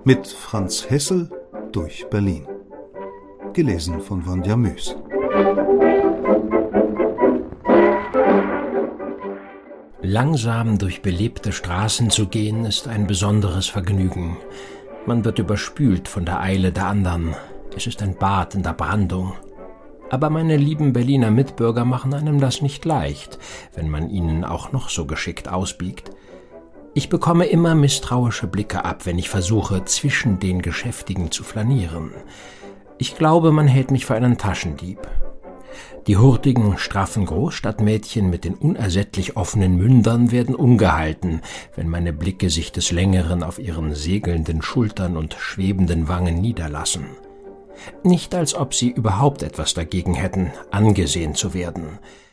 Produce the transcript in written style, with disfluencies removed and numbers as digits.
Mit Franz Hessel durch Berlin. Gelesen von Wanja Müß. Langsam durch belebte Straßen zu gehen, ist ein besonderes Vergnügen. Man wird überspült von der Eile der anderen. Es ist ein Bad in der Brandung. Aber meine lieben Berliner Mitbürger machen einem das nicht leicht, wenn man ihnen auch noch so geschickt ausbiegt. Ich bekomme immer misstrauische Blicke ab, wenn ich versuche, zwischen den Geschäftigen zu flanieren. Ich glaube, man hält mich für einen Taschendieb. Die hurtigen, straffen Großstadtmädchen mit den unersättlich offenen Mündern werden ungehalten, wenn meine Blicke sich des Längeren auf ihren segelnden Schultern und schwebenden Wangen niederlassen. Nicht als ob sie überhaupt etwas dagegen hätten, angesehen zu werden.